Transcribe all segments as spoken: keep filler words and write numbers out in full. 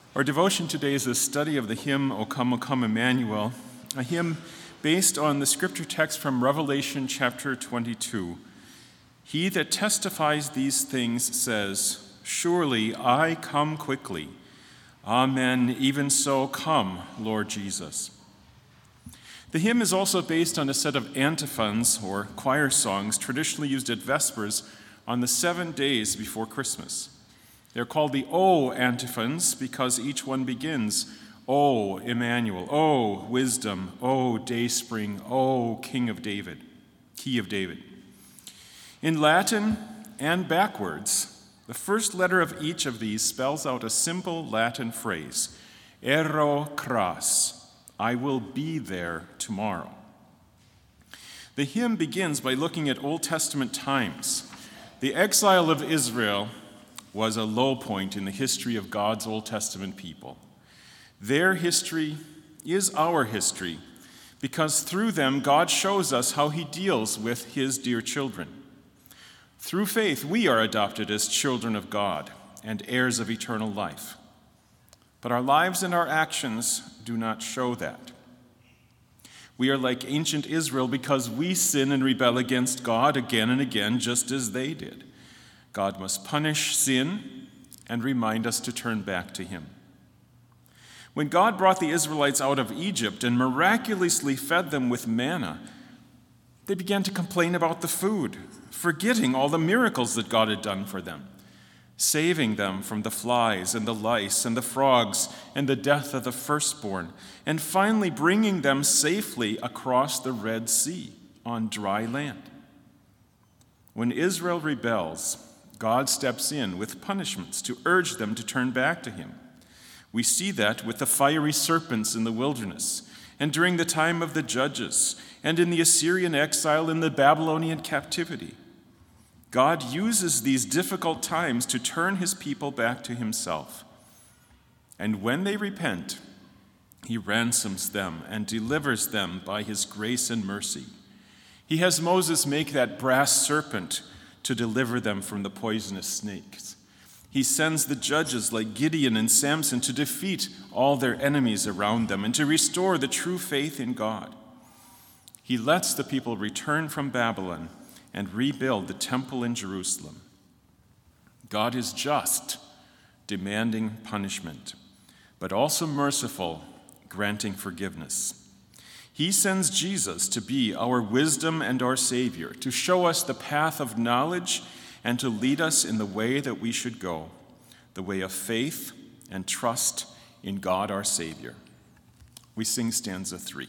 Our devotion today is a study of the hymn, O Come, O Come, Emmanuel, a hymn based on the scripture text from Revelation chapter twenty-two. He that testifies these things says, "Surely I come quickly. Amen, even so come, Lord Jesus." The hymn is also based on a set of antiphons, or choir songs, traditionally used at Vespers on the seven days before Christmas. They're called the O antiphons because each one begins, O Emmanuel, O wisdom, O dayspring, O King of David, Key of David. In Latin and backwards, the first letter of each of these spells out a simple Latin phrase, ero cras, I will be there tomorrow. The hymn begins by looking at Old Testament times. The exile of Israel was a low point in the history of God's Old Testament people. Their history is our history because through them God shows us how he deals with his dear children. Through faith, we are adopted as children of God and heirs of eternal life. But our lives and our actions do not show that. We are like ancient Israel because we sin and rebel against God again and again, just as they did. God must punish sin and remind us to turn back to him. When God brought the Israelites out of Egypt and miraculously fed them with manna, they began to complain about the food, forgetting all the miracles that God had done for them, saving them from the flies and the lice and the frogs and the death of the firstborn, and finally bringing them safely across the Red Sea on dry land. When Israel rebels, God steps in with punishments to urge them to turn back to him. We see that with the fiery serpents in the wilderness, and during the time of the judges, and in the Assyrian exile and the Babylonian captivity. God uses these difficult times to turn his people back to himself. And when they repent, he ransoms them and delivers them by his grace and mercy. He has Moses make that brass serpent to deliver them from the poisonous snakes. He sends the judges like Gideon and Samson to defeat all their enemies around them and to restore the true faith in God. He lets the people return from Babylon and rebuild the temple in Jerusalem. God is just, demanding punishment, but also merciful, granting forgiveness. He sends Jesus to be our wisdom and our Savior, to show us the path of knowledge and to lead us in the way that we should go, the way of faith and trust in God our Savior. We sing stanza three.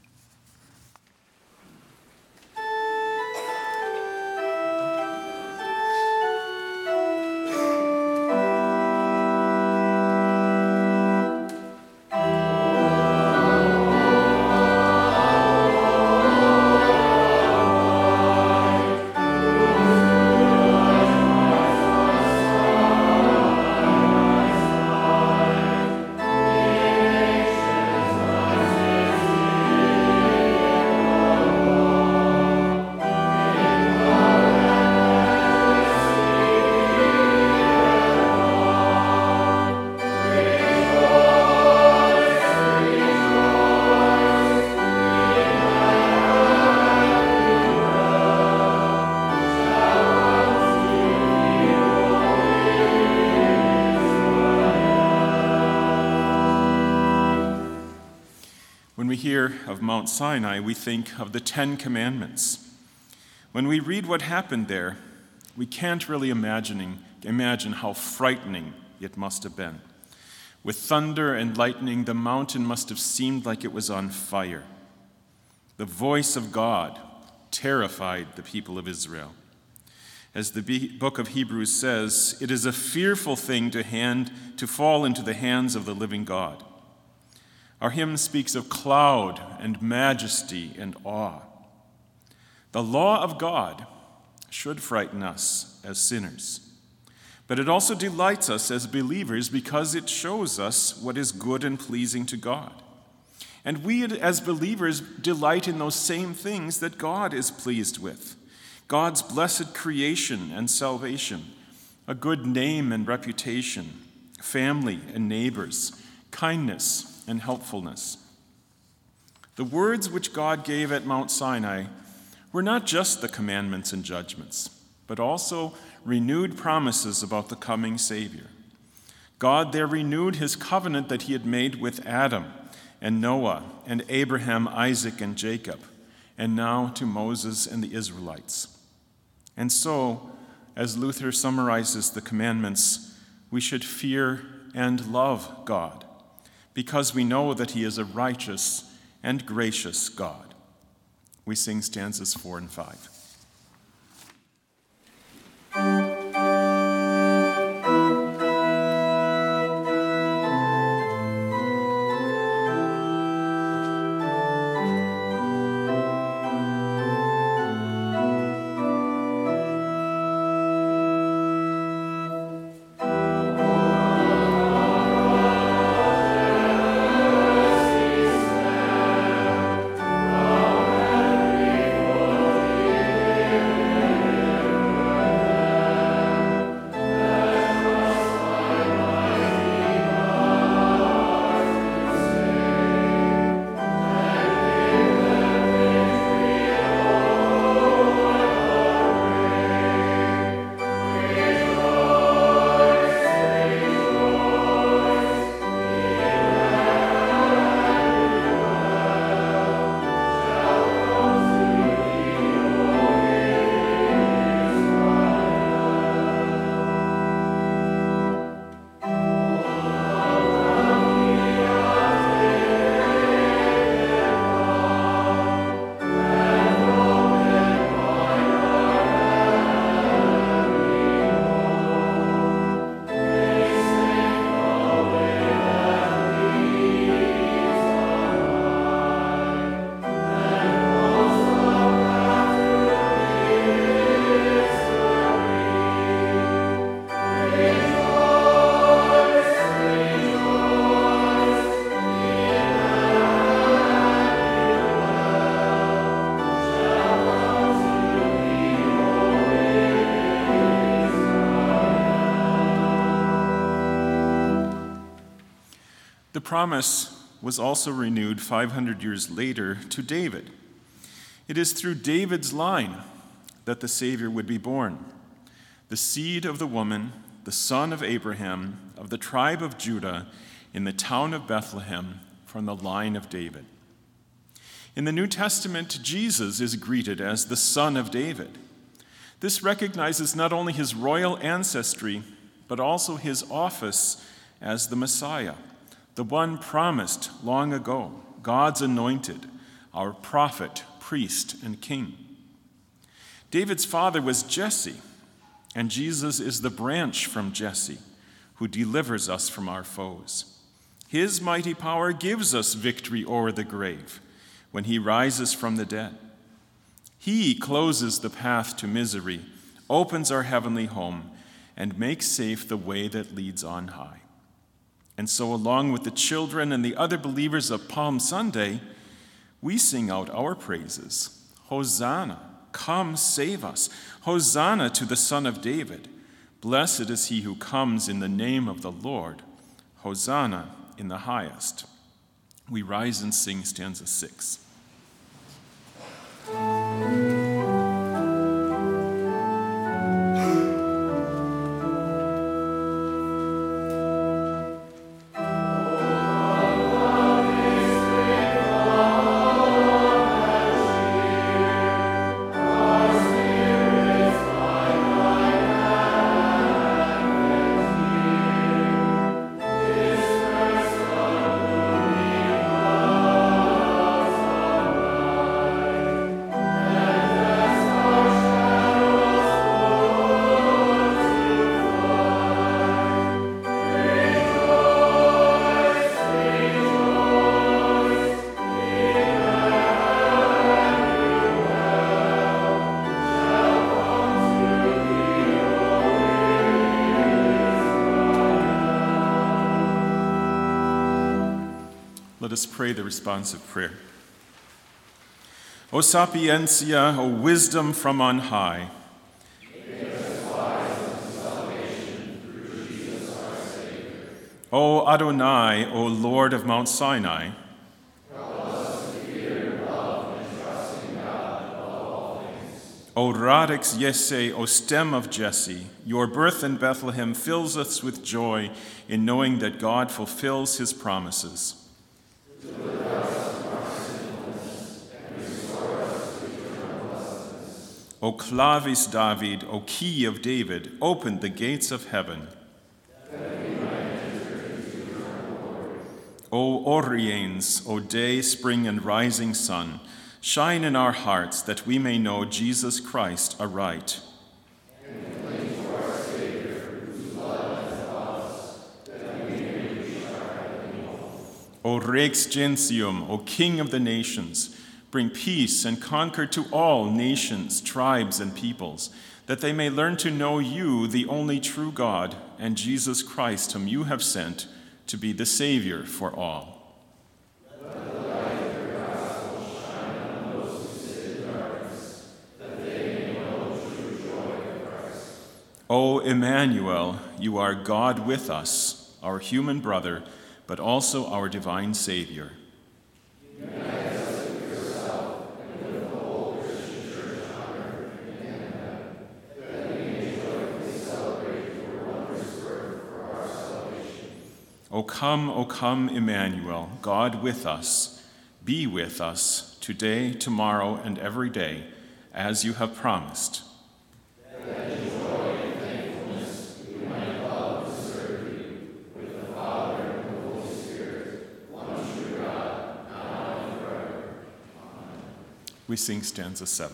When we hear of Mount Sinai, we think of the Ten Commandments. When we read what happened there, we can't really imagining, imagine how frightening it must have been. With thunder and lightning, the mountain must have seemed like it was on fire. The voice of God terrified the people of Israel. As the book of Hebrews says, it is a fearful thing to hand to fall into the hands of the living God. Our hymn speaks of cloud and majesty and awe. The law of God should frighten us as sinners, but it also delights us as believers because it shows us what is good and pleasing to God. And we as believers delight in those same things that God is pleased with. God's blessed creation and salvation, a good name and reputation, family and neighbors, kindness and helpfulness. The words which God gave at Mount Sinai were not just the commandments and judgments, but also renewed promises about the coming Savior. God there renewed his covenant that he had made with Adam and Noah and Abraham, Isaac, and Jacob, and now to Moses and the Israelites. And so, as Luther summarizes the commandments, we should fear and love God, because we know that he is a righteous and gracious God. We sing stanzas four and five. The promise was also renewed five hundred years later to David. It is through David's line that the Savior would be born, the seed of the woman, the son of Abraham, of the tribe of Judah, in the town of Bethlehem, from the line of David. In the New Testament, Jesus is greeted as the Son of David. This recognizes not only his royal ancestry, but also his office as the Messiah, the one promised long ago, God's anointed, our prophet, priest, and king. David's father was Jesse, and Jesus is the branch from Jesse, who delivers us from our foes. His mighty power gives us victory over the grave when he rises from the dead. He closes the path to misery, opens our heavenly home, and makes safe the way that leads on high. And so, along with the children and the other believers of Palm Sunday, we sing out our praises. Hosanna, come save us. Hosanna to the Son of David. Blessed is he who comes in the name of the Lord. Hosanna in the highest. We rise and sing stanza six. Let us pray the responsive prayer. O sapientia, O wisdom from on high, make us wise unto salvation through Jesus our Savior. O Adonai, O Lord of Mount Sinai, O Radix Yesse, O stem of Jesse, your birth in Bethlehem fills us with joy in knowing that God fulfills his promises. O Clavis David, O key of David, open the gates of heaven. O Oriens, O day, spring, and rising sun, shine in our hearts that we may know Jesus Christ aright. O Rex Gentium, O King of the nations, bring peace and conquer to all nations, tribes, and peoples, that they may learn to know you, the only true God, and Jesus Christ, whom you have sent to be the Savior for all. O Emmanuel, you are God with us, our human brother, but also our divine Savior. Unite us with yourself and with the whole Christian Church on earth and in heaven, that we may joyfully celebrate your wondrous birth for our salvation. O come, O come, Emmanuel, God with us, be with us today, tomorrow, and every day, as you have promised. We sing stanza seven.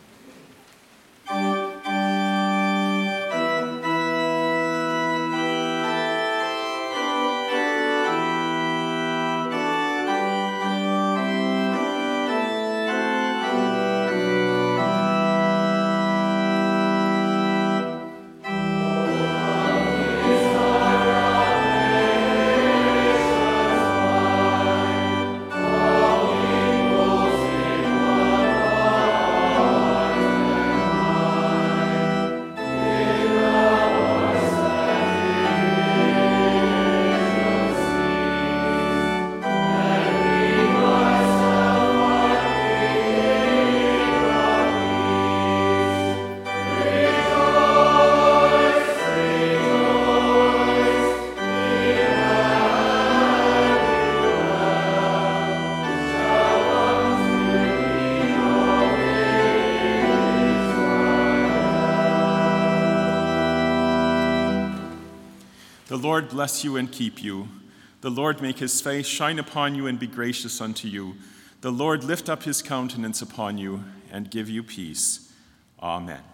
The Lord bless you and keep you. The Lord make his face shine upon you and be gracious unto you. The Lord lift up his countenance upon you and give you peace. Amen.